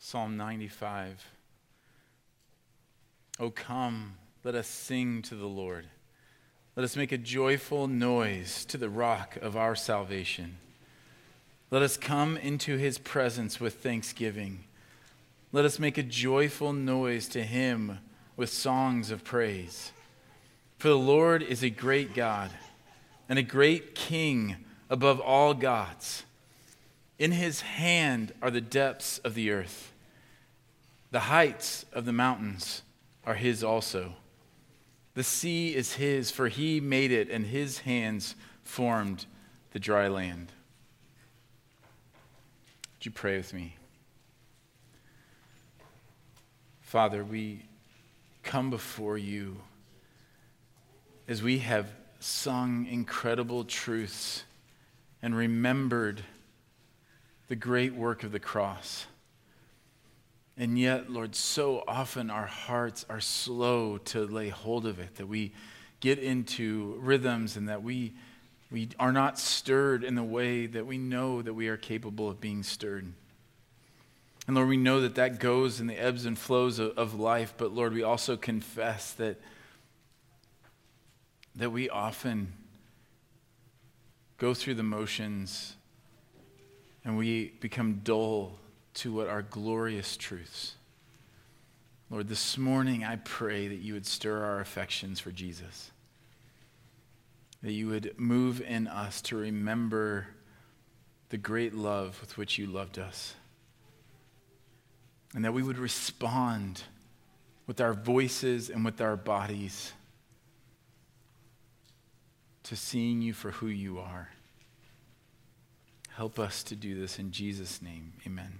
Psalm 95. Oh, come, let us sing to the Lord. Let us make a joyful noise to the rock of our salvation. Let us come into his presence with thanksgiving. Let us make a joyful noise to him with songs of praise. For the Lord is a great God and a great King above all gods. In his hand are the depths of the earth. The heights of the mountains are his also. The sea is his, for he made it, and his hands formed the dry land. Would you pray with me? Father, we come before you as we have sung incredible truths and remembered the great work of the cross. And yet, Lord, so often our hearts are slow to lay hold of it, that we get into rhythms and that we are not stirred in the way that we know that we are capable of being stirred. And Lord, we know that that goes in the ebbs and flows of life, but Lord, we also confess that we often go through the motions and we become dull to what are glorious truths. Lord, this morning I pray that you would stir our affections for Jesus, that you would move in us to remember the great love with which you loved us, and that we would respond with our voices and with our bodies to seeing you for who you are. Help us to do this in Jesus' name. Amen.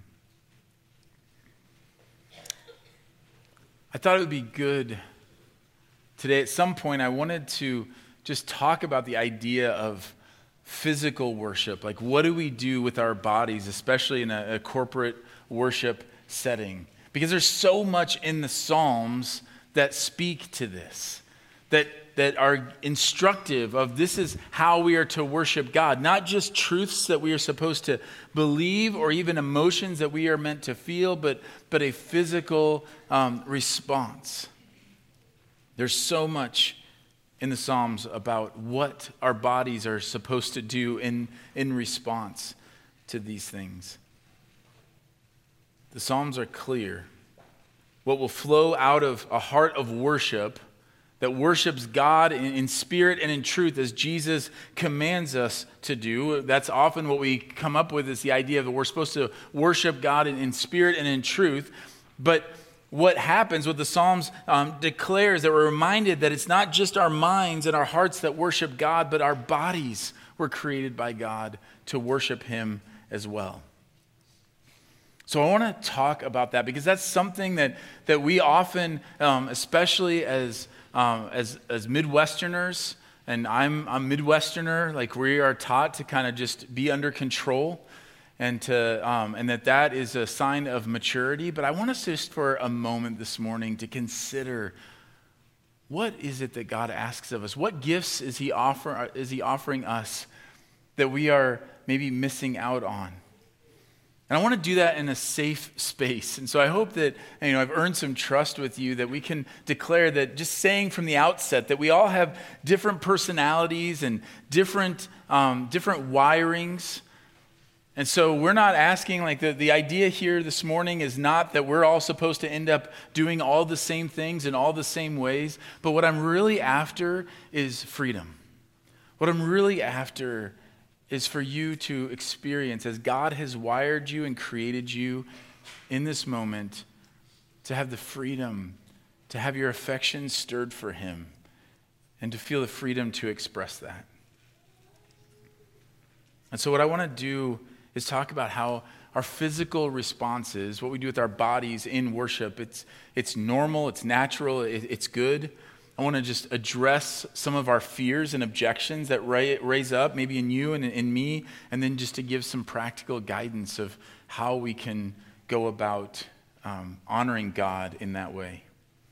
I thought it would be good today, at some point, I wanted to just talk about the idea of physical worship. Like, what do we do with our bodies, especially in a corporate worship setting? Because there's so much in the Psalms that speak to this, that are instructive of this is how we are to worship God. Not just truths that we are supposed to believe or even emotions that we are meant to feel, but a physical response. There's so much in the Psalms about what our bodies are supposed to do in response to these things. The Psalms are clear. What will flow out of a heart of worship that worships God in spirit and in truth as Jesus commands us to do. That's often what we come up with, is the idea that we're supposed to worship God in spirit and in truth. But what happens, what the Psalms declares, that we're reminded that it's not just our minds and our hearts that worship God, but our bodies were created by God to worship him as well. So I want to talk about that, because that's something that we often, especially as Midwesterners, and I'm a Midwesterner, like we are taught to kind of just be under control, and that is a sign of maturity. But I want us just for a moment this morning to consider, what is it that God asks of us? What gifts is he offering us that we are maybe missing out on? And I want to do that in a safe space. And so I hope that, I've earned some trust with you, that we can declare that, just saying from the outset, that we all have different personalities and different wirings. And so we're not asking, like the idea here this morning is not that we're all supposed to end up doing all the same things in all the same ways. But what I'm really after is freedom. What I'm really after is for you to experience, as God has wired you and created you in this moment, to have the freedom, to have your affections stirred for him, and to feel the freedom to express that. And so what I want to do is talk about how our physical responses, what we do with our bodies in worship, it's normal, it's natural, it's good. I want to just address some of our fears and objections that raise up, maybe in you and in me, and then just to give some practical guidance of how we can go about honoring God in that way.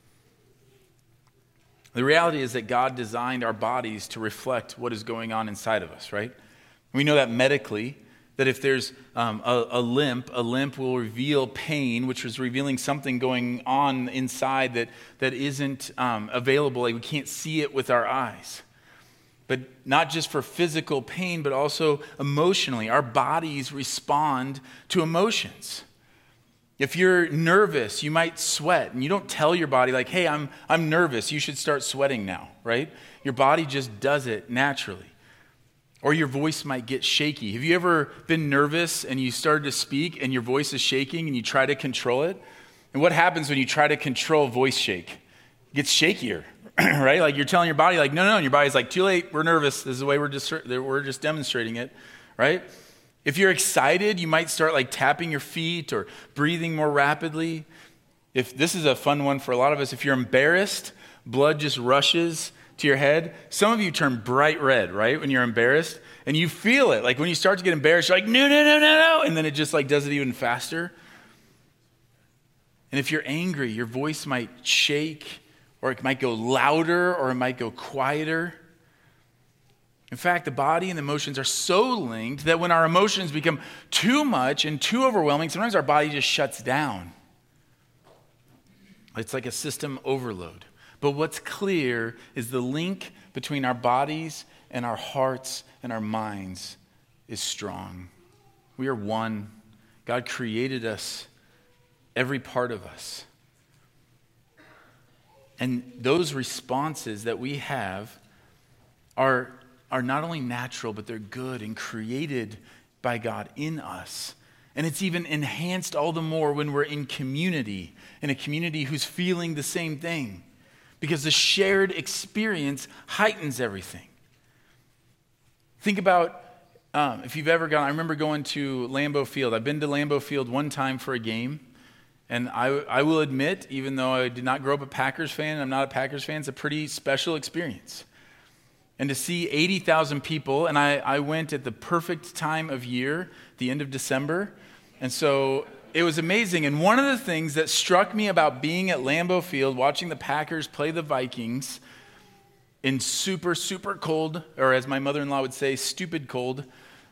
The reality is that God designed our bodies to reflect what is going on inside of us, right? We know that medically, that if there's a limp will reveal pain, which is revealing something going on inside that isn't available. Like we can't see it with our eyes. But not just for physical pain, but also emotionally. Our bodies respond to emotions. If you're nervous, you might sweat, and you don't tell your body like, hey, I'm nervous, you should start sweating now, right? Your body just does it naturally. Or your voice might get shaky. Have you ever been nervous and you started to speak and your voice is shaking and you try to control it? And what happens when you try to control voice shake? It gets shakier, right? Like you're telling your body like, no, and your body's like, too late, we're nervous. This is the way we're just demonstrating it, right? If you're excited, you might start like tapping your feet or breathing more rapidly. If this is a fun one for a lot of us, if you're embarrassed, blood just rushes to your head. Some of you turn bright red, right, when you're embarrassed, and you feel it. Like when you start to get embarrassed, you're like, no, and then it just like does it even faster. And if you're angry, your voice might shake, or it might go louder, or it might go quieter. In fact, the body and the emotions are so linked that when our emotions become too much and too overwhelming, sometimes our body just shuts down. It's like a system overload. But what's clear is the link between our bodies and our hearts and our minds is strong. We are one. God created us, every part of us. And those responses that we have are not only natural, but they're good and created by God in us. And it's even enhanced all the more when we're in a community who's feeling the same thing. Because the shared experience heightens everything. Think about if you've ever gone, I remember going to Lambeau Field. I've been to Lambeau Field one time for a game. And I will admit, even though I did not grow up a Packers fan, I'm not a Packers fan, it's a pretty special experience. And to see 80,000 people, and I went at the perfect time of year, the end of December. And so it was amazing. And one of the things that struck me about being at Lambeau Field, watching the Packers play the Vikings in super, super cold, or as my mother-in-law would say, stupid cold,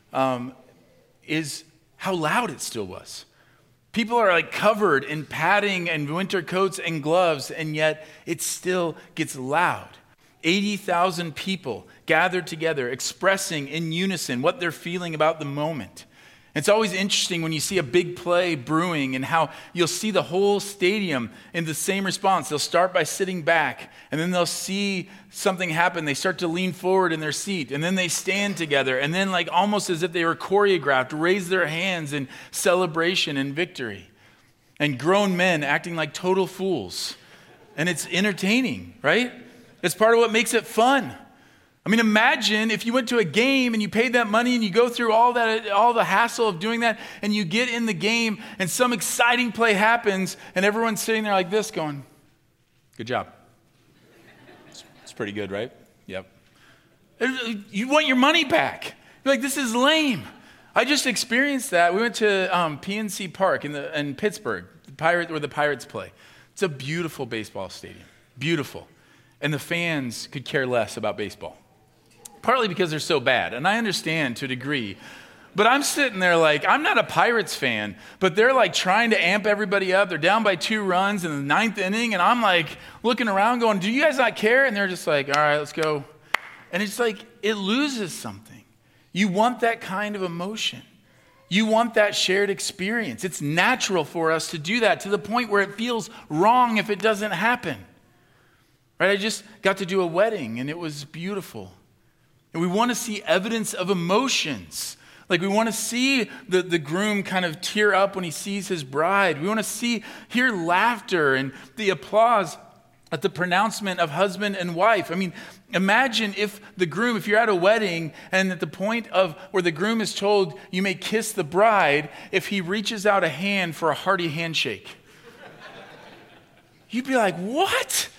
is how loud it still was. People are like covered in padding and winter coats and gloves, and yet it still gets loud. 80,000 people gathered together, expressing in unison what they're feeling about the moment. It's always interesting when you see a big play brewing and how you'll see the whole stadium in the same response. They'll start by sitting back, and then they'll see something happen. They start to lean forward in their seat, and then they stand together, and then like almost as if they were choreographed, raise their hands in celebration and victory. And grown men acting like total fools. And it's entertaining, right? It's part of what makes it fun. I mean, imagine if you went to a game and you paid that money and you go through all the hassle of doing that, and you get in the game and some exciting play happens and everyone's sitting there like this going, good job. It's pretty good, right? Yep. You want your money back. You're like, this is lame. I just experienced that. We went to PNC Park in Pittsburgh, where the Pirates play. It's a beautiful baseball stadium. Beautiful. And the fans could care less about baseball. Partly because they're so bad, and I understand to a degree. But I'm sitting there like, I'm not a Pirates fan, but they're like trying to amp everybody up. They're down by 2 runs in the 9th inning, and I'm like looking around going, do you guys not care? And they're just like, all right, let's go. And it's like, it loses something. You want that kind of emotion. You want that shared experience. It's natural for us to do that to the point where it feels wrong if it doesn't happen. Right? I just got to do a wedding, and it was beautiful. And we want to see evidence of emotions. Like we want to see the groom kind of tear up when he sees his bride. We want to hear laughter and the applause at the pronouncement of husband and wife. I mean, imagine if you're at a wedding and at the point of where the groom is told you may kiss the bride, if he reaches out a hand for a hearty handshake. You'd be like, what?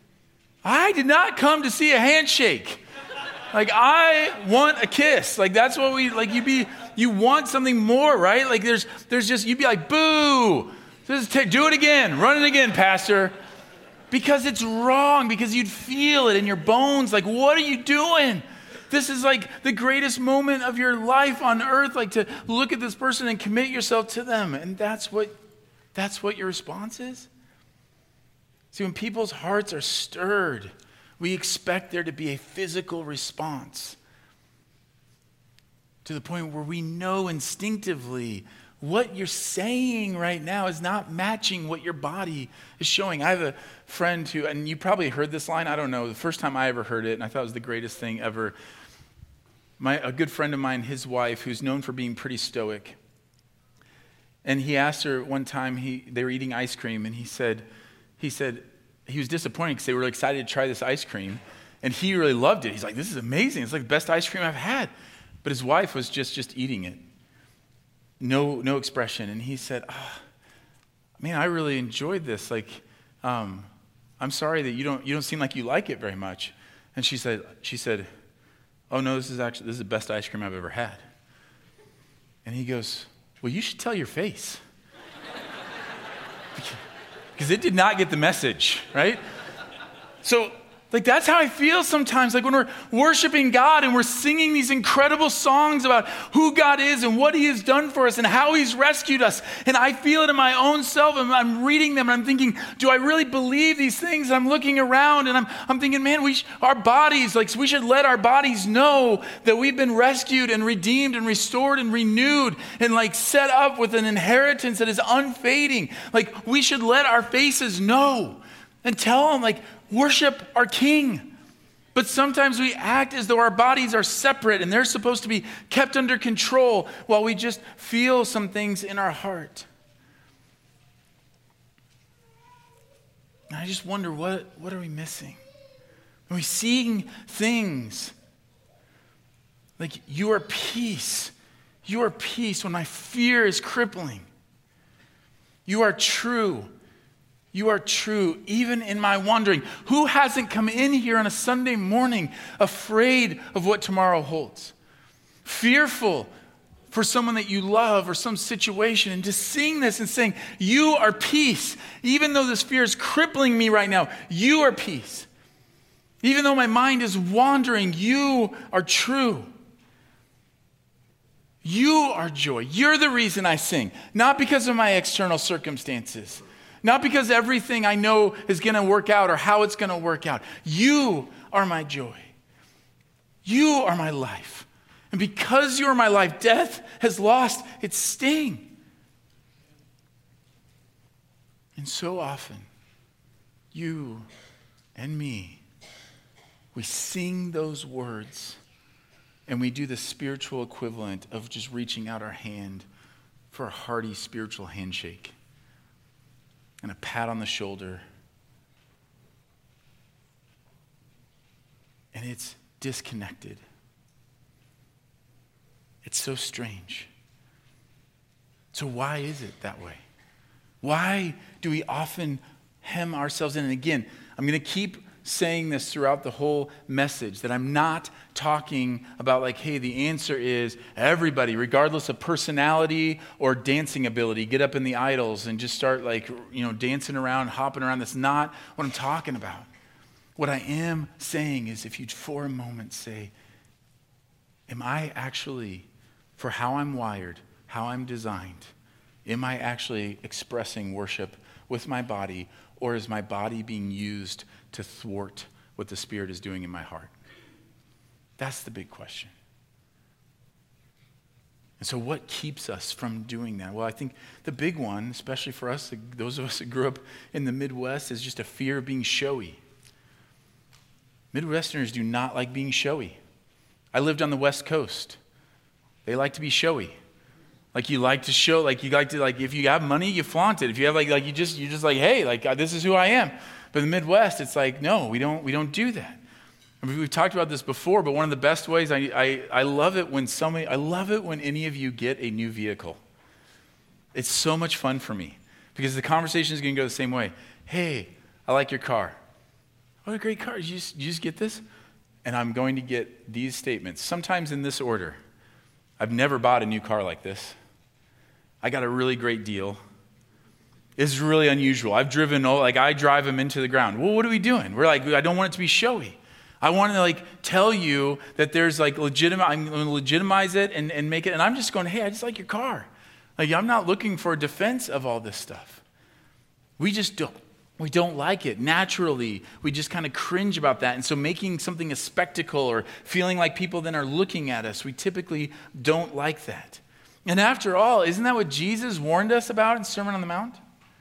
I did not come to see a handshake. Like, I want a kiss. Like, that's what you want something more, right? Like, there's just, you'd be like, boo. Do it again. Run it again, pastor. Because it's wrong, because you'd feel it in your bones. Like, what are you doing? This is like the greatest moment of your life on earth, like to look at this person and commit yourself to them. And that's what your response is? See, when people's hearts are stirred, we expect there to be a physical response to the point where we know instinctively what you're saying right now is not matching what your body is showing. I have a friend who, and you probably heard this line, I don't know, the first time I ever heard it, and I thought it was the greatest thing ever. A good friend of mine, his wife, who's known for being pretty stoic, and he asked her one time, they were eating ice cream, and he said he was disappointed because they were excited to try this ice cream, and he really loved it. He's like, this is amazing. It's like the best ice cream I've had. But his wife was just eating it. No expression. And he said, man, I really enjoyed this. Like, I'm sorry that you don't seem like you like it very much. And she said, oh no, this is the best ice cream I've ever had. And he goes, well, you should tell your face. Because it did not get the message, right? So, like, that's how I feel sometimes. Like when we're worshiping God and we're singing these incredible songs about who God is and what he has done for us and how he's rescued us. And I feel it in my own self, and I'm reading them and I'm thinking, do I really believe these things? And I'm looking around and I'm thinking, man, our bodies, like we should let our bodies know that we've been rescued and redeemed and restored and renewed and like set up with an inheritance that is unfading. Like we should let our faces know and tell them, like, worship our King. But sometimes we act as though our bodies are separate and they're supposed to be kept under control while we just feel some things in our heart. And I just wonder, what are we missing? Are we seeing things like you are peace? You are peace when my fear is crippling. You are true. You are true, even in my wandering. Who hasn't come in here on a Sunday morning afraid of what tomorrow holds? Fearful for someone that you love or some situation, and just seeing this and saying, you are peace. Even though this fear is crippling me right now, you are peace. Even though my mind is wandering, you are true. You are joy. You're the reason I sing, not because of my external circumstances. Not because everything I know is going to work out or how it's going to work out. You are my joy. You are my life. And because you are my life, death has lost its sting. And so often, you and me, we sing those words and we do the spiritual equivalent of just reaching out our hand for a hearty spiritual handshake and a pat on the shoulder. And it's disconnected. It's so strange. So why is it that way? Why do we often hem ourselves in? And again, I'm going to keep saying this throughout the whole message, that I'm not talking about like, hey, the answer is everybody, regardless of personality or dancing ability, get up in the idols and just start like, dancing around, hopping around. That's not what I'm talking about. What I am saying is, if you'd for a moment say, am I actually, for how I'm wired, how I'm designed, am I actually expressing worship with my body, or is my body being used to thwart what the Spirit is doing in my heart? That's the big question. And so what keeps us from doing that? Well, I think the big one, especially for us, those of us that grew up in the Midwest, is just a fear of being showy. Midwesterners do not like being showy. I lived on the West Coast. They like to be showy. Like you like to show, like you like to, like if you have money, you flaunt it. If you have like you just like, hey, like this is who I am. But in the Midwest, it's like, no, we don't do that. I mean, we've talked about this before, but one of the best ways, I love it when any of you get a new vehicle. It's so much fun for me because the conversation is going to go the same way. Hey, I like your car. What a great car. You just get this? And I'm going to get these statements, sometimes in this order. I've never bought a new car like this. I got a really great deal. It's really unusual. I drive them into the ground. Well, what are we doing? We're like, I don't want it to be showy. I want to tell you that there's legitimate, I'm going to legitimize it and make it, and I'm just going, hey, I just like your car. I'm not looking for a defense of all this stuff. We don't like it. Naturally, we just kind of cringe about that. And so making something a spectacle or feeling like people then are looking at us, we typically don't like that. And after all, isn't that what Jesus warned us about in Sermon on the Mount?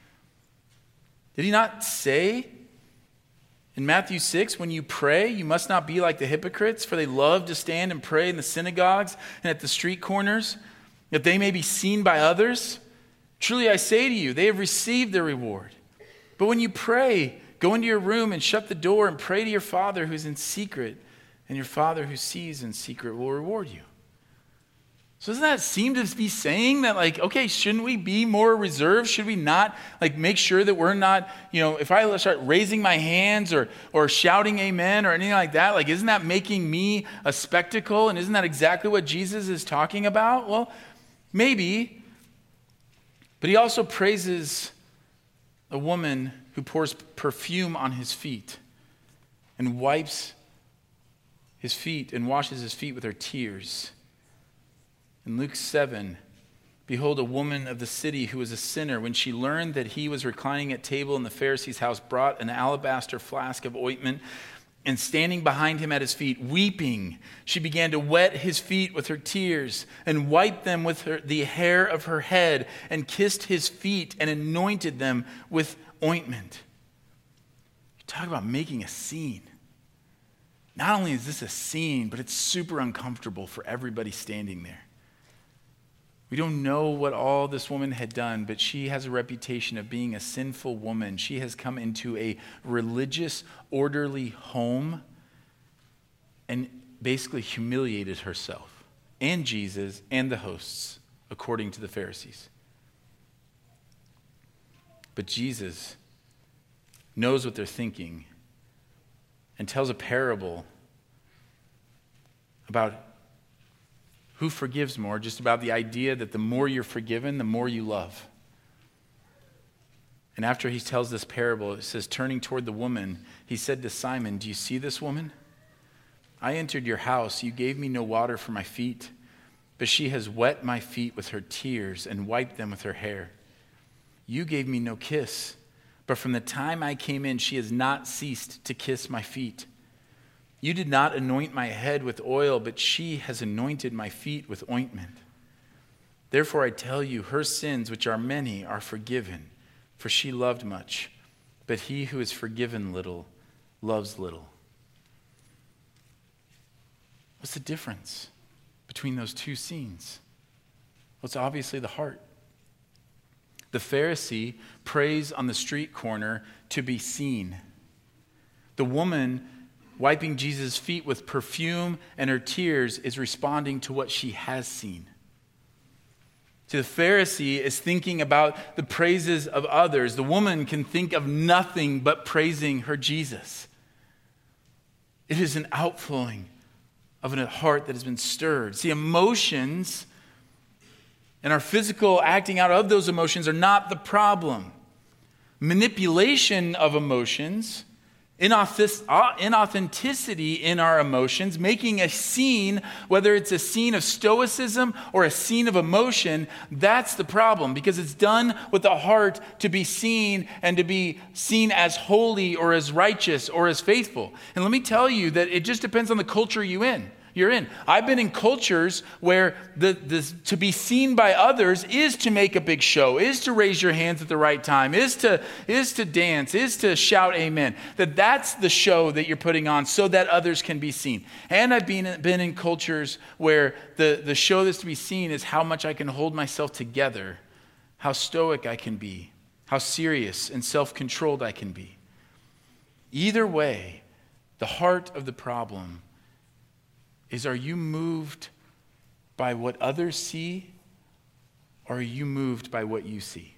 Did he not say in Matthew 6, when you pray, you must not be like the hypocrites, for they love to stand and pray in the synagogues and at the street corners, that they may be seen by others? Truly I say to you, they have received their reward. But when you pray, go into your room and shut the door and pray to your Father who's in secret, and your Father who sees in secret will reward you. So doesn't that seem to be saying that, okay, shouldn't we be more reserved? Should we not, make sure that we're not, if I start raising my hands or shouting amen or anything like that, isn't that making me a spectacle? And isn't that exactly what Jesus is talking about? Well, maybe. But he also praises a woman who pours perfume on his feet and wipes his feet and washes his feet with her tears. In Luke 7, behold, a woman of the city who was a sinner, when she learned that he was reclining at table in the Pharisee's house, brought an alabaster flask of ointment, and standing behind him at his feet, weeping, she began to wet his feet with her tears and wiped them with the hair of her head and kissed his feet and anointed them with ointment. You talk about making a scene. Not only is this a scene, but it's super uncomfortable for everybody standing there. We don't know what all this woman had done, but she has a reputation of being a sinful woman. She has come into a religious, orderly home and basically humiliated herself and Jesus and the hosts, according to the Pharisees. But Jesus knows what they're thinking and tells a parable about who forgives more, just about the idea that the more you're forgiven, the more you love. And after he tells this parable, it says, turning toward the woman, he said to Simon, do you see this woman? I entered your house. You gave me no water for my feet, but she has wet my feet with her tears and wiped them with her hair. You gave me no kiss, but from the time I came in, she has not ceased to kiss my feet. You did not anoint my head with oil, but she has anointed my feet with ointment. Therefore I tell you, her sins, which are many, are forgiven, for she loved much. But he who is forgiven little loves little. What's the difference between those two scenes? Well, it's obviously the heart. The Pharisee prays on the street corner to be seen. The woman wiping Jesus' feet with perfume and her tears is responding to what she has seen. So the Pharisee is thinking about the praises of others. The woman can think of nothing but praising her Jesus. It is an outflowing of a heart that has been stirred. See, emotions and our physical acting out of those emotions are not the problem. Manipulation of emotions, inauthenticity in our emotions, making a scene, whether it's a scene of stoicism or a scene of emotion, that's the problem, because it's done with the heart to be seen and to be seen as holy or as righteous or as faithful. And let me tell you that it just depends on the culture you're in. I've been in cultures where to be seen by others is to make a big show, is to raise your hands at the right time, is to dance, is to shout amen. That's the show that you're putting on so that others can be seen. And I've been in cultures where the show that's to be seen is how much I can hold myself together, how stoic I can be, how serious and self-controlled I can be. Either way, the heart of the problem is, are you moved by what others see, or are you moved by what you see?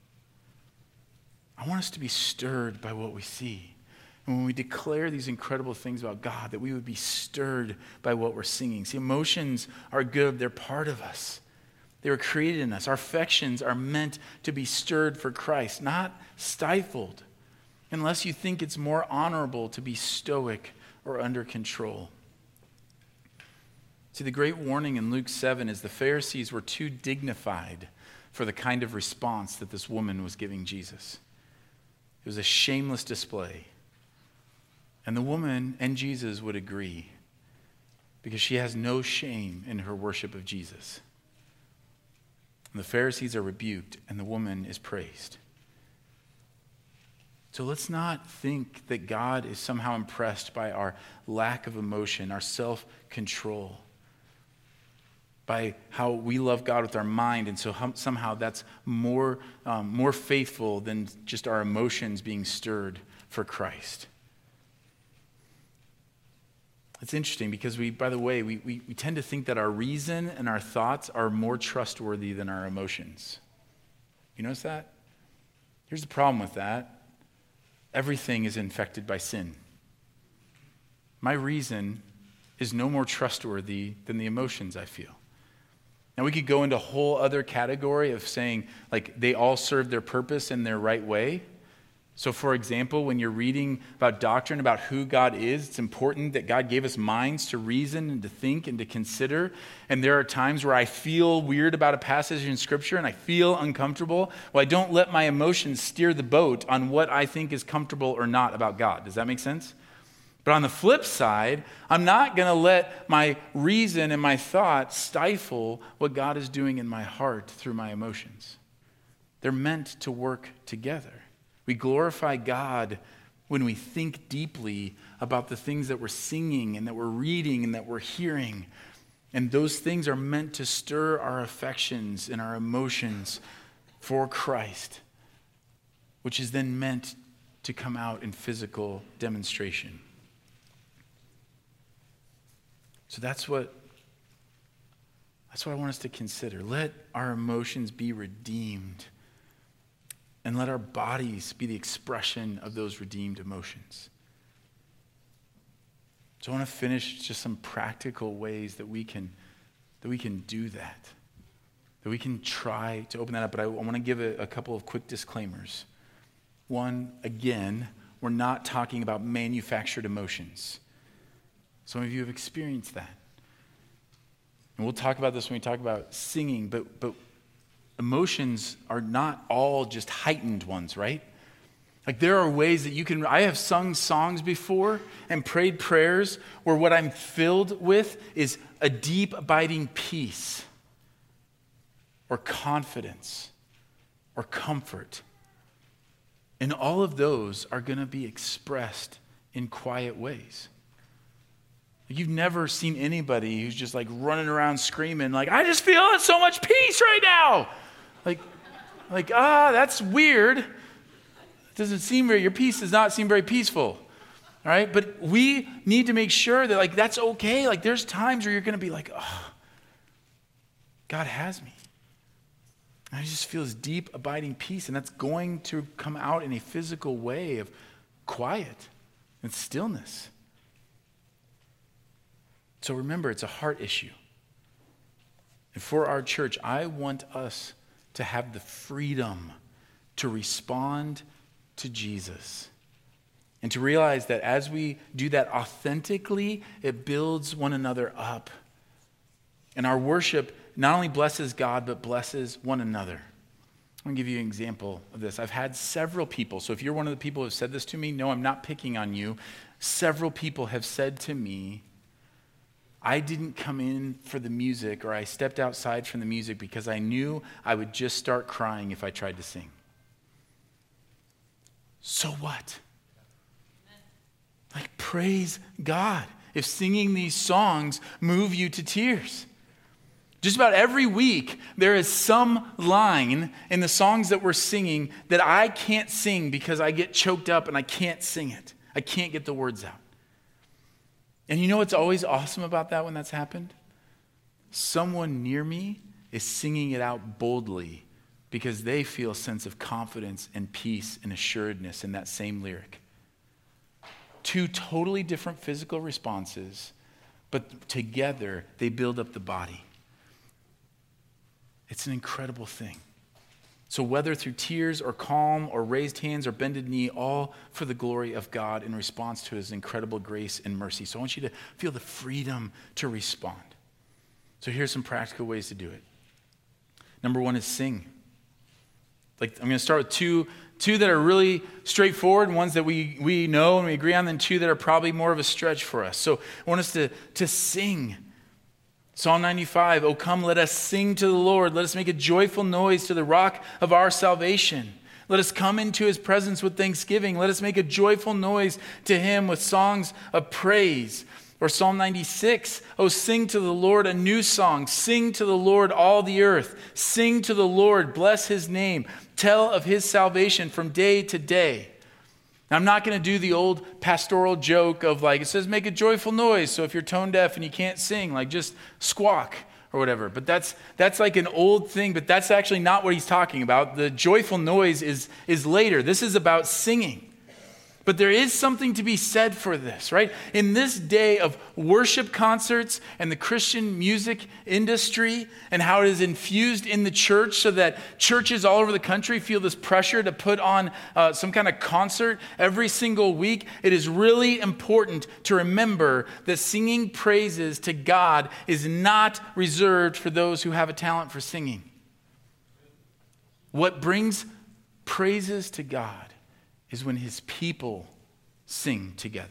I want us to be stirred by what we see. And when we declare these incredible things about God, that we would be stirred by what we're singing. See, emotions are good. They're part of us. They were created in us. Our affections are meant to be stirred for Christ, not stifled, unless you think it's more honorable to be stoic or under control. See, the great warning in Luke 7 is the Pharisees were too dignified for the kind of response that this woman was giving Jesus. It was a shameless display. And the woman and Jesus would agree because she has no shame in her worship of Jesus. And the Pharisees are rebuked and the woman is praised. So let's not think that God is somehow impressed by our lack of emotion, our self-control, by how we love God with our mind, and so somehow that's more faithful than just our emotions being stirred for Christ. It's interesting because we tend to think that our reason and our thoughts are more trustworthy than our emotions. You notice that? Here's the problem with that. Everything is infected by sin. My reason is no more trustworthy than the emotions I feel. Now, we could go into a whole other category of saying, like, they all serve their purpose in their right way. So, for example, when you're reading about doctrine, about who God is, it's important that God gave us minds to reason and to think and to consider. And there are times where I feel weird about a passage in Scripture and I feel uncomfortable. Well, I don't let my emotions steer the boat on what I think is comfortable or not about God. Does that make sense? But on the flip side, I'm not going to let my reason and my thoughts stifle what God is doing in my heart through my emotions. They're meant to work together. We glorify God when we think deeply about the things that we're singing and that we're reading and that we're hearing. And those things are meant to stir our affections and our emotions for Christ, which is then meant to come out in physical demonstration. So that's what I want us to consider. Let our emotions be redeemed, and let our bodies be the expression of those redeemed emotions. So I want to finish just some practical ways that we can do that we can try to open that up. But I want to give a couple of quick disclaimers. One, again, we're not talking about manufactured emotions. Some of you have experienced that. And we'll talk about this when we talk about singing, but emotions are not all just heightened ones, right? Like there are ways that I have sung songs before and prayed prayers where what I'm filled with is a deep, abiding peace or confidence or comfort. And all of those are going to be expressed in quiet ways. You've never seen anybody who's just like running around screaming like, I just feel so much peace right now. That's weird. It doesn't seem your peace does not seem very peaceful. All right. But we need to make sure that that's okay. There's times where you're going to be like, oh, God has me. And I just feel this deep abiding peace. And that's going to come out in a physical way of quiet and stillness. So remember, it's a heart issue. And for our church, I want us to have the freedom to respond to Jesus. And to realize that as we do that authentically, it builds one another up. And our worship not only blesses God, but blesses one another. I'm going to give you an example of this. I've had several people, so if you're one of the people who have said this to me, no, I'm not picking on you. Several people have said to me, I didn't come in for the music, or I stepped outside from the music because I knew I would just start crying if I tried to sing. So what? Praise God if singing these songs move you to tears. Just about every week, there is some line in the songs that we're singing that I can't sing because I get choked up and I can't sing it. I can't get the words out. And you know what's always awesome about that when that's happened? Someone near me is singing it out boldly because they feel a sense of confidence and peace and assuredness in that same lyric. Two totally different physical responses, but together they build up the body. It's an incredible thing. So whether through tears or calm or raised hands or bended knee, all for the glory of God in response to his incredible grace and mercy. So I want you to feel the freedom to respond. So here's some practical ways to do it. Number one is sing. Like I'm going to start with two that are really straightforward, and ones that we know and we agree on, then two that are probably more of a stretch for us. So I want us to sing. Psalm 95, "Oh come, let us sing to the Lord. Let us make a joyful noise to the rock of our salvation. Let us come into his presence with thanksgiving. Let us make a joyful noise to him with songs of praise." Or Psalm 96, "Oh sing to the Lord a new song. Sing to the Lord all the earth. Sing to the Lord, bless his name. Tell of his salvation from day to day." Now, I'm not going to do the old pastoral joke of like, it says make a joyful noise. So if you're tone deaf and you can't sing, like just squawk or whatever. But that's like an old thing, but that's actually not what he's talking about. The joyful noise is later. This is about singing. But there is something to be said for this, right? In this day of worship concerts and the Christian music industry and how it is infused in the church so that churches all over the country feel this pressure to put on some kind of concert every single week, it is really important to remember that singing praises to God is not reserved for those who have a talent for singing. What brings praises to God is when his people sing together.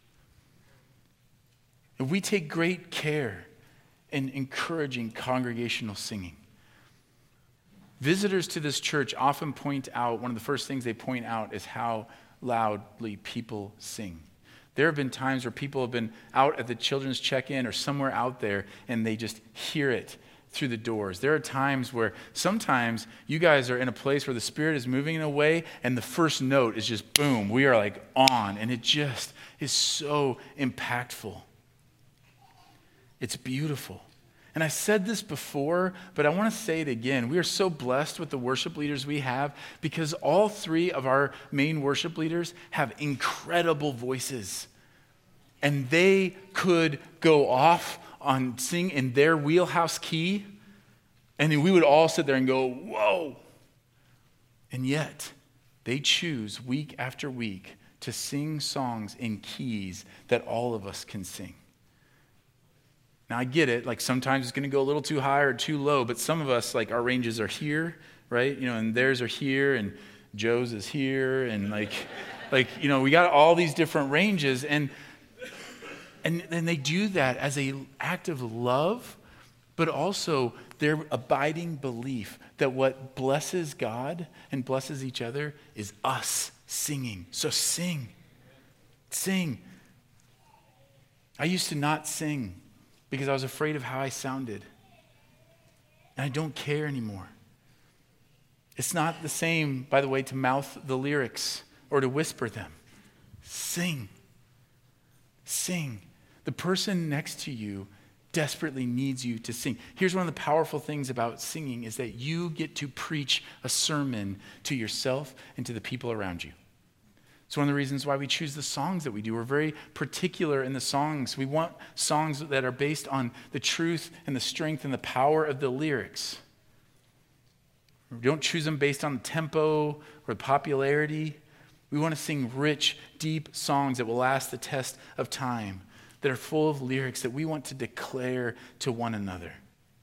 If we take great care in encouraging congregational singing, visitors to this church often point out, one of the first things they point out is how loudly people sing. There have been times where people have been out at the children's check-in or somewhere out there and they just hear it through the doors. There are times where sometimes you guys are in a place where the Spirit is moving in a way and the first note is just boom, we are like on, and it just is so impactful. It's beautiful. And I said this before, but I want to say it again. We are so blessed with the worship leaders we have because all three of our main worship leaders have incredible voices. And they could go off on sing in their wheelhouse key, and we would all sit there and go, whoa. And yet, they choose week after week to sing songs in keys that all of us can sing. Now, I get it. Like sometimes it's going to go a little too high or too low, but some of us, like our ranges are here, right? You know, and theirs are here, and Joe's is here, and like you know, we got all these different ranges, and they do that as an act of love, but also their abiding belief that what blesses God and blesses each other is us singing. So sing. Sing. I used to not sing because I was afraid of how I sounded. And I don't care anymore. It's not the same, by the way, to mouth the lyrics or to whisper them. Sing. Sing. The person next to you desperately needs you to sing. Here's one of the powerful things about singing is that you get to preach a sermon to yourself and to the people around you. It's one of the reasons why we choose the songs that we do. We're very particular in the songs. We want songs that are based on the truth and the strength and the power of the lyrics. We don't choose them based on the tempo or popularity. We want to sing rich, deep songs that will last the test of time, that are full of lyrics that we want to declare to one another.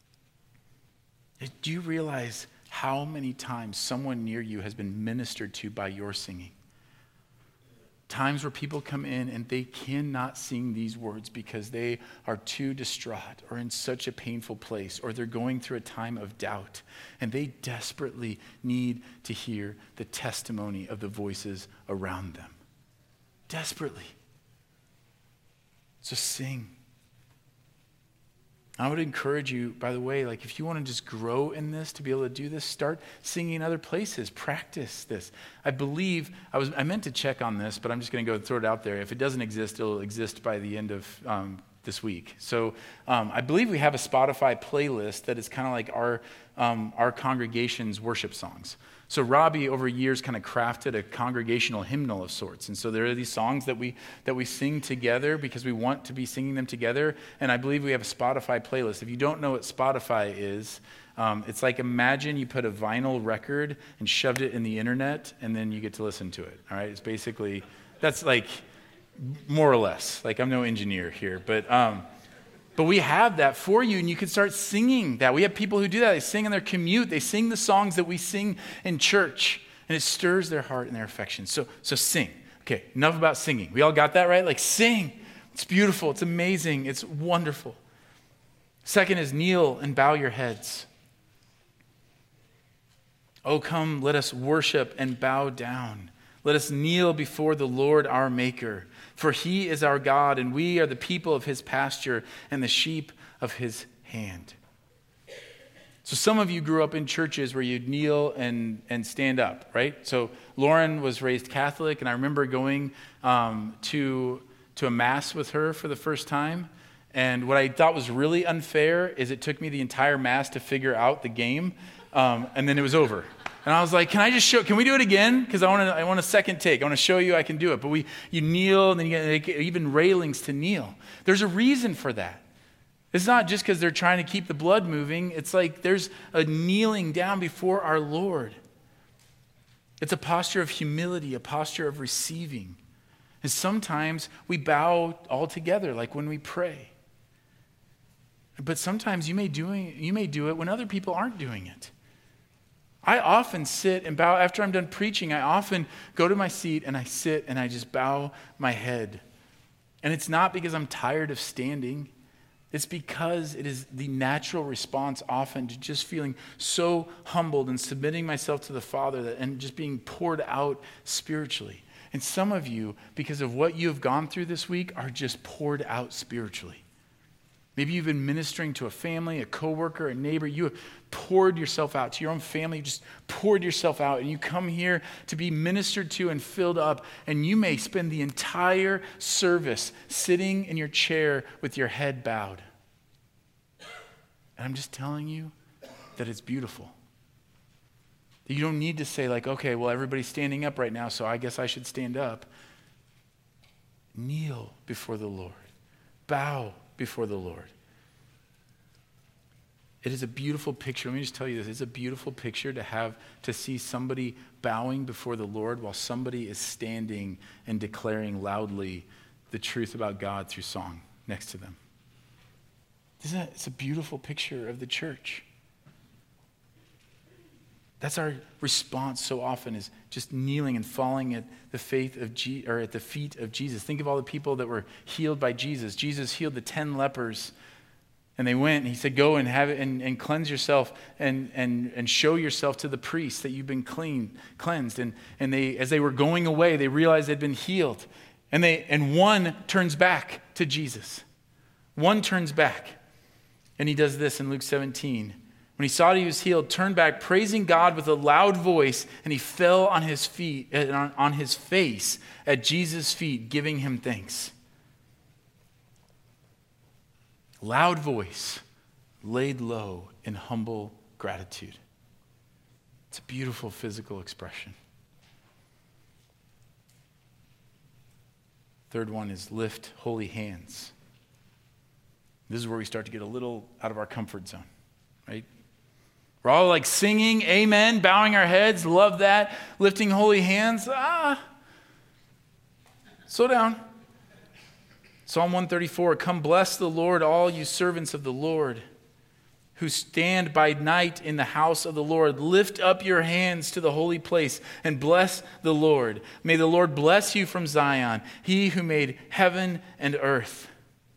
Do you realize how many times someone near you has been ministered to by your singing? Times where people come in and they cannot sing these words because they are too distraught or in such a painful place, or they're going through a time of doubt, and they desperately need to hear the testimony of the voices around them. Desperately. So sing. I would encourage you, by the way, like if you want to just grow in this, to be able to do this, start singing in other places. Practice this. I believe, I meant to check on this, but I'm just going to go throw it out there. If it doesn't exist, it'll exist by the end of this week. So I believe we have a Spotify playlist that is kind of like our congregation's worship songs. So Robbie, over years, kind of crafted a congregational hymnal of sorts. And so there are these songs that we sing together because we want to be singing them together. And I believe we have a Spotify playlist. If you don't know what Spotify is, it's like, imagine you put a vinyl record and shoved it in the internet, and then you get to listen to it. All right? It's basically, that's like more or less. Like, I'm no engineer here, but we have that for you, and you can start singing that. We have people who do that. They sing in their commute. They sing the songs that we sing in church, and it stirs their heart and their affection. So sing. Okay, enough about singing. We all got that, right? Like, sing. It's beautiful. It's amazing. It's wonderful. Second is kneel and bow your heads. Oh, come, let us worship and bow down. Let us kneel before the Lord our Maker. For he is our God, and we are the people of his pasture and the sheep of his hand. So some of you grew up in churches where you'd kneel and stand up, right? So Lauren was raised Catholic, and I remember going to a mass with her for the first time. And what I thought was really unfair is it took me the entire mass to figure out the game, and then it was over. And I was like, can we do it again? Because I want a second take. I want to show you I can do it. But you kneel, and then you get even railings to kneel. There's a reason for that. It's not just because they're trying to keep the blood moving. It's like there's a kneeling down before our Lord. It's a posture of humility, a posture of receiving. And sometimes we bow all together, like when we pray. But sometimes you may do it when other people aren't doing it. I often sit and bow. After I'm done preaching, I often go to my seat and I sit and I just bow my head. And it's not because I'm tired of standing. It's because it is the natural response often to just feeling so humbled and submitting myself to the Father and just being poured out spiritually. And some of you, because of what you have gone through this week, are just poured out spiritually. Maybe you've been ministering to a family, a coworker, a neighbor. You have poured yourself out to your own family. You just poured yourself out, and you come here to be ministered to and filled up. And you may spend the entire service sitting in your chair with your head bowed. And I'm just telling you that it's beautiful. You don't need to say like, okay, well, everybody's standing up right now, so I guess I should stand up. Kneel before the Lord. Bow before the Lord. It is a beautiful picture. Let me just tell you this. It's a beautiful picture to see somebody bowing before the Lord while somebody is standing and declaring loudly the truth about God through song next to them. It's a beautiful picture of the church. That's our response so often, is just kneeling and falling at the feet of Jesus. Think of all the people that were healed by Jesus. Jesus healed the 10 lepers, and they went and he said, go and have it and cleanse yourself and show yourself to the priest that you've been cleansed. And they, as they were going away, they realized they'd been healed. And one turns back to Jesus. One turns back. And he does this in Luke 17. When he saw that he was healed, turned back, praising God with a loud voice, and he fell on his feet, on his face at Jesus' feet, giving him thanks. Loud voice, laid low in humble gratitude. It's a beautiful physical expression. Third one is lift holy hands. This is where we start to get a little out of our comfort zone, right? We're all like singing, amen, bowing our heads, love that, lifting holy hands. Slow down. Psalm 134, come bless the Lord, all you servants of the Lord, who stand by night in the house of the Lord. Lift up your hands to the holy place and bless the Lord. May the Lord bless you from Zion, he who made heaven and earth.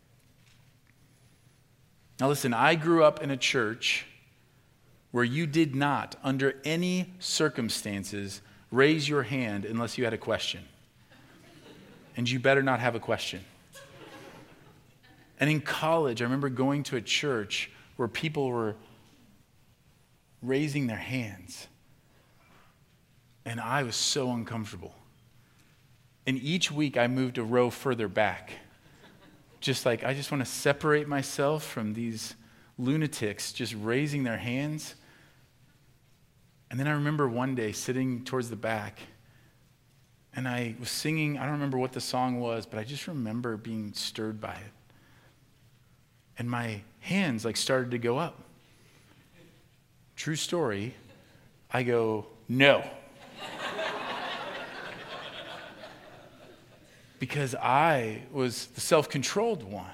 Now listen, I grew up in a church where you did not, under any circumstances, raise your hand unless you had a question. And you better not have a question. And in college, I remember going to a church where people were raising their hands. And I was so uncomfortable. And each week I moved a row further back just like, I just want to separate myself from these lunatics just raising their hands. And then I remember one day sitting towards the back, and I was singing, I don't remember what the song was, but I just remember being stirred by it. And my hands like started to go up. True story. I go, no. Because I was the self-controlled one.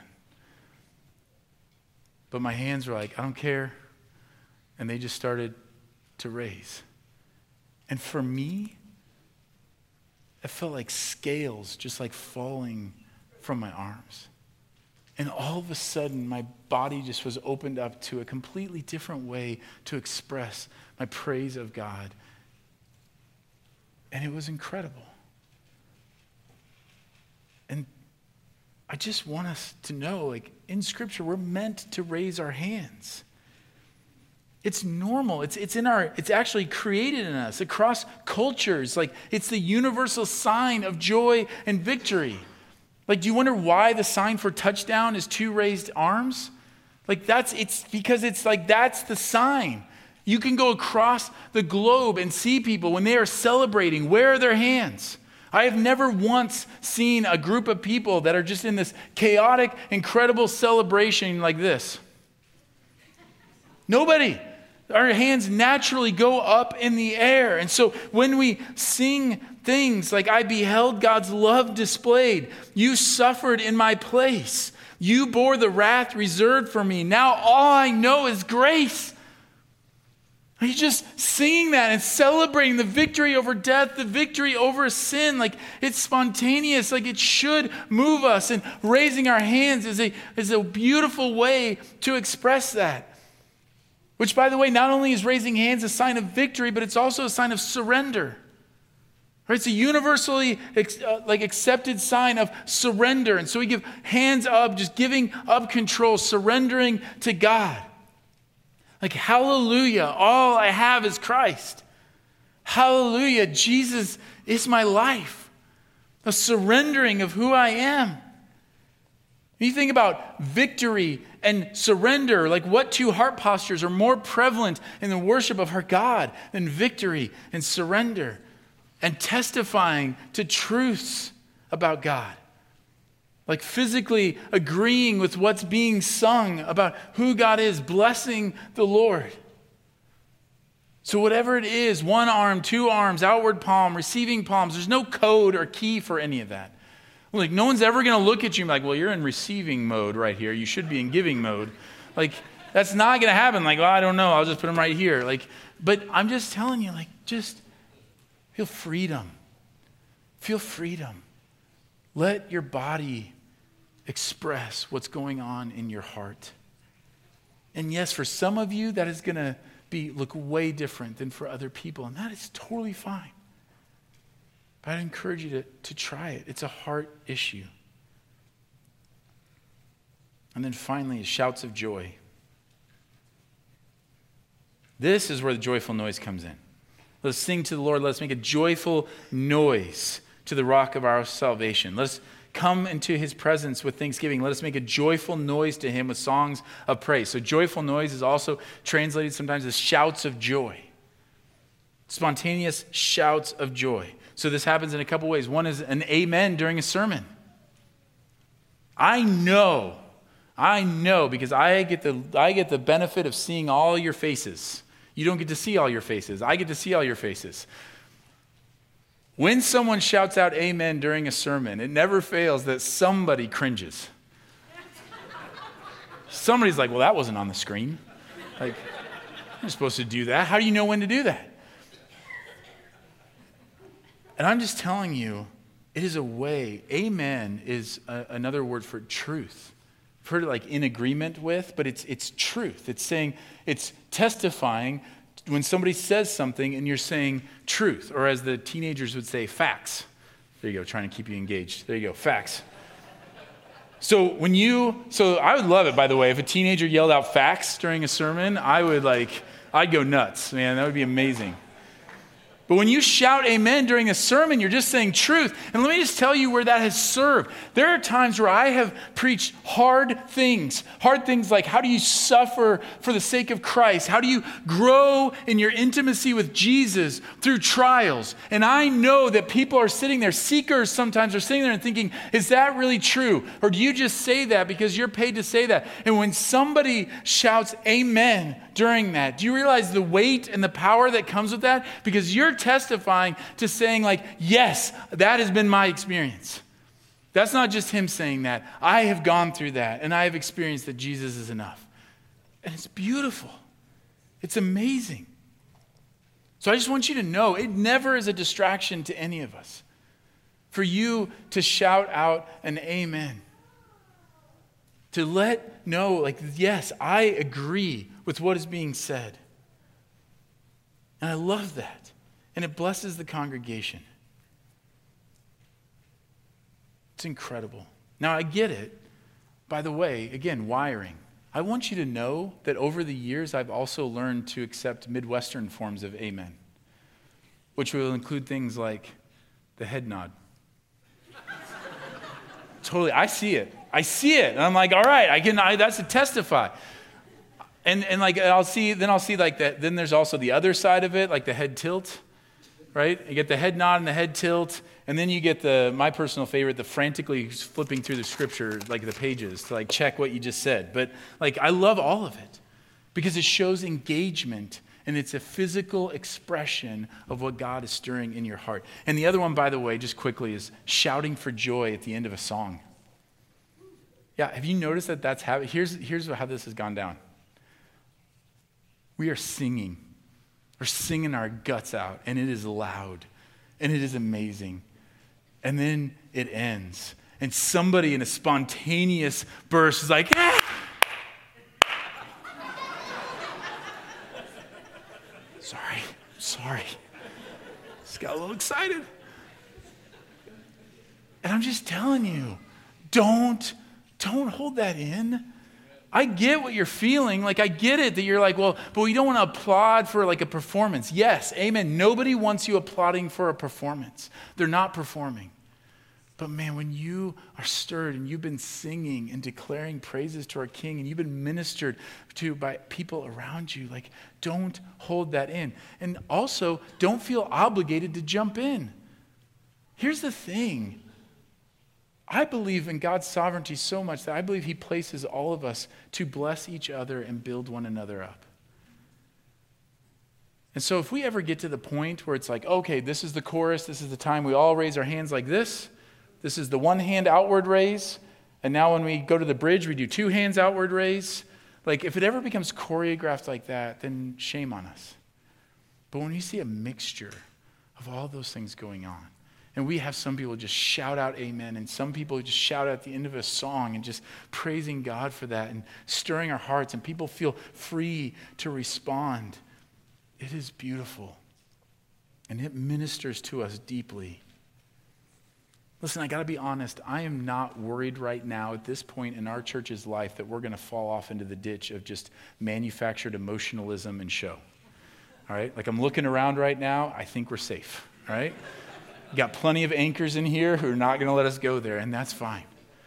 But my hands were like, I don't care. And they just started to raise. And for me, it felt like scales just like falling from my arms. And all of a sudden, my body just was opened up to a completely different way to express my praise of God. And it was incredible. And I just want us to know, like in Scripture, we're meant to raise our hands. It's normal. It's actually created in us across cultures. Like it's the universal sign of joy and victory. Like, do you wonder why the sign for touchdown is 2 raised arms? Like it's because it's like that's the sign. You can go across the globe and see people when they are celebrating. Where are their hands? I have never once seen a group of people that are just in this chaotic, incredible celebration like this. Nobody. Our hands naturally go up in the air. And so when we sing things like, I beheld God's love displayed, you suffered in my place, you bore the wrath reserved for me, now all I know is grace. You're just singing that and celebrating the victory over death, the victory over sin. Like it's spontaneous, like it should move us. And raising our hands is a beautiful way to express that. Which, by the way, not only is raising hands a sign of victory, but it's also a sign of surrender. Right? It's a universally accepted sign of surrender. And so we give hands up, just giving up control, surrendering to God. Like, hallelujah, all I have is Christ. Hallelujah, Jesus is my life. A surrendering of who I am. When you think about victory and surrender, like what 2 heart postures are more prevalent in the worship of our God than victory and surrender and testifying to truths about God? Like physically agreeing with what's being sung about who God is, blessing the Lord. So whatever it is, 1 arm, 2 arms, outward palm, receiving palms, there's no code or key for any of that. Like no one's ever going to look at you and be like, well, you're in receiving mode right here. You should be in giving mode. Like that's not going to happen. Like, well, I don't know. I'll just put them right here. Like, but I'm just telling you, like, just feel freedom. Feel freedom. Let your body express what's going on in your heart. And yes, for some of you, that is going to look way different than for other people. And that is totally fine. But I'd encourage you to try it. It's a heart issue. And then finally, shouts of joy. This is where the joyful noise comes in. Let's sing to the Lord. Let's make a joyful noise to the rock of our salvation. Let's come into his presence with thanksgiving. Let us make a joyful noise to him with songs of praise. So joyful noise is also translated sometimes as shouts of joy. Spontaneous shouts of joy. So this happens in a couple ways. One is an amen during a sermon. I know because I get the benefit of seeing all your faces. You don't get to see all your faces. I get to see all your faces. When someone shouts out amen during a sermon, it never fails that somebody cringes. Somebody's like, well, that wasn't on the screen. Like, you're supposed to do that. How do you know when to do that? And I'm just telling you, it is a way. Amen is another word for truth. I've heard it like in agreement with, but it's truth. It's saying, it's testifying when somebody says something and you're saying truth, or as the teenagers would say, facts. There you go, trying to keep you engaged. There you go, facts. So I would love it, by the way, if a teenager yelled out facts during a sermon, I'd go nuts, man. That would be amazing. But when you shout amen during a sermon, you're just saying truth. And let me just tell you where that has served. There are times where I have preached hard things like how do you suffer for the sake of Christ? How do you grow in your intimacy with Jesus through trials? And I know that people are sitting there, seekers sometimes are sitting there and thinking, is that really true? Or do you just say that because you're paid to say that? And when somebody shouts amen during that, do you realize the weight and the power that comes with that? Because you're testifying to saying like, yes, that has been my experience. That's not just him saying that. I have gone through that and I have experienced that Jesus is enough. And it's beautiful. It's amazing. So I just want you to know it never is a distraction to any of us for you to shout out an amen. To let know, like, yes, I agree with what is being said. And I love that. And it blesses the congregation. It's incredible. Now, I get it. By the way, again, wiring. I want you to know that over the years, I've also learned to accept Midwestern forms of amen, which will include things like the head nod. Totally, I see it. And I'm like, all right, that's a testify. And like, I'll see like that. Then there's also the other side of it, like the head tilt, right? You get the head nod and the head tilt. And then you get my personal favorite, the frantically flipping through the scripture, like the pages to like check what you just said. But like, I love all of it because it shows engagement and it's a physical expression of what God is stirring in your heart. And the other one, by the way, just quickly, is shouting for joy at the end of a song. Yeah, have you noticed that that's happening? Here's how this has gone down. We are singing. We're singing our guts out, and it is loud, and it is amazing. And then it ends, and somebody in a spontaneous burst is like, ah! Sorry. Just got a little excited. And I'm just telling you, don't hold that in. I get what you're feeling. Like, I get it that you're like, well, but we don't want to applaud for like a performance. Yes, amen. Nobody wants you applauding for a performance. They're not performing. But man, when you are stirred and you've been singing and declaring praises to our King and you've been ministered to by people around you, like, don't hold that in. And also, don't feel obligated to jump in. Here's the thing. I believe in God's sovereignty so much that I believe he places all of us to bless each other and build one another up. And so if we ever get to the point where it's like, okay, this is the chorus, this is the time we all raise our hands like this is the one hand outward raise, and now when we go to the bridge, we do two hands outward raise. Like, if it ever becomes choreographed like that, then shame on us. But when you see a mixture of all those things going on, and we have some people just shout out amen, and some people just shout out at the end of a song and just praising God for that and stirring our hearts, and people feel free to respond. It is beautiful, and it ministers to us deeply. Listen, I got to be honest. I am not worried right now at this point in our church's life that we're going to fall off into the ditch of just manufactured emotionalism and show. All right? Like, I'm looking around right now. I think we're safe. All right? Got plenty of anchors in here who are not going to let us go there, and that's fine.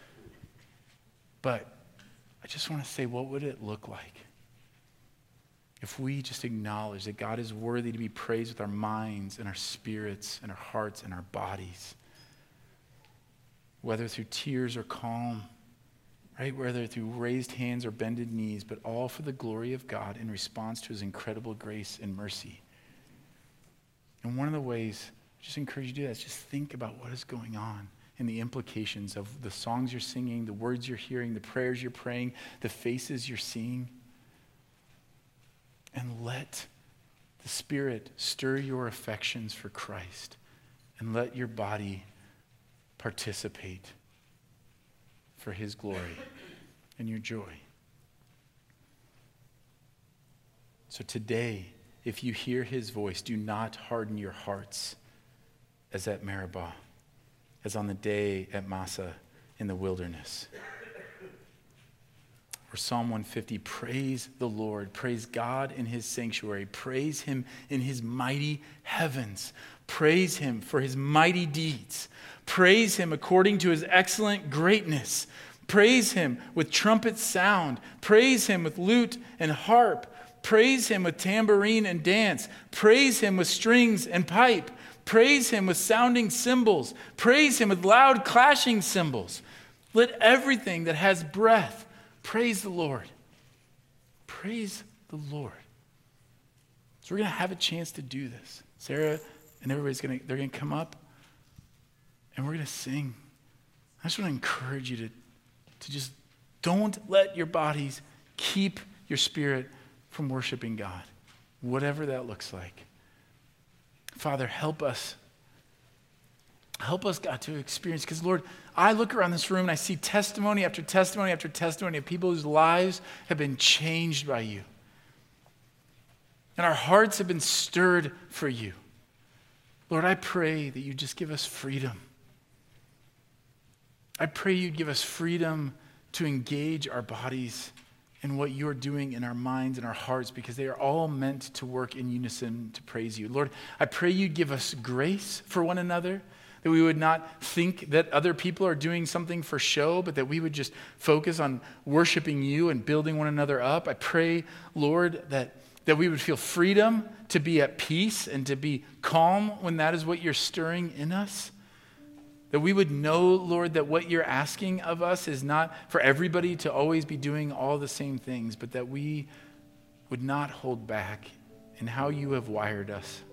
But I just want to say, what would it look like if we just acknowledge that God is worthy to be praised with our minds and our spirits and our hearts and our bodies? Whether through tears or calm, right? Whether through raised hands or bended knees, but all for the glory of God in response to his incredible grace and mercy. And one of the ways I just encourage you to do that is just think about what is going on and the implications of the songs you're singing, the words you're hearing, the prayers you're praying, the faces you're seeing. And let the Spirit stir your affections for Christ, and let your body participate for his glory and your joy. So today, if you hear his voice, do not harden your hearts as at Meribah, as on the day at Massah in the wilderness. or Psalm 150, praise the Lord. Praise God in his sanctuary. Praise him in his mighty heavens. Praise him for his mighty deeds. Praise him according to his excellent greatness. Praise him with trumpet sound. Praise him with lute and harp. Praise him with tambourine and dance. Praise him with strings and pipe. Praise him with sounding cymbals. Praise him with loud clashing cymbals. Let everything that has breath praise the Lord. Praise the Lord. So we're going to have a chance to do this. Sarah and everybody's they're going to come up and we're going to sing. I just want to encourage you to just don't let your bodies keep your spirit from worshiping God, whatever that looks like. Father, help us. Help us, God, to experience, because Lord, I look around this room and I see testimony after testimony after testimony of people whose lives have been changed by you. And our hearts have been stirred for you. Lord, I pray that you just give us freedom. I pray you'd give us freedom to engage our bodies in what you're doing in our minds and our hearts, because they are all meant to work in unison to praise you. Lord, I pray you'd give us grace for one another, that we would not think that other people are doing something for show, but that we would just focus on worshiping you and building one another up. I pray, Lord, that we would feel freedom to be at peace and to be calm when that is what you're stirring in us. That we would know, Lord, that what you're asking of us is not for everybody to always be doing all the same things, but that we would not hold back in how you have wired us.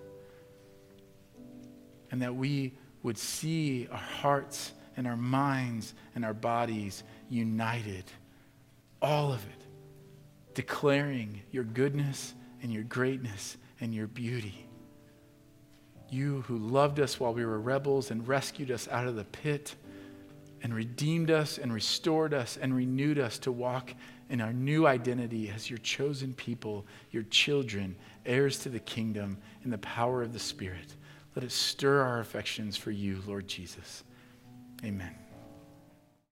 And that we would see our hearts and our minds and our bodies united, all of it, declaring your goodness and your greatness and your beauty. You who loved us while we were rebels and rescued us out of the pit and redeemed us and restored us and renewed us to walk in our new identity as your chosen people, your children, heirs to the kingdom in the power of the Spirit. Let it stir our affections for you, Lord Jesus. Amen.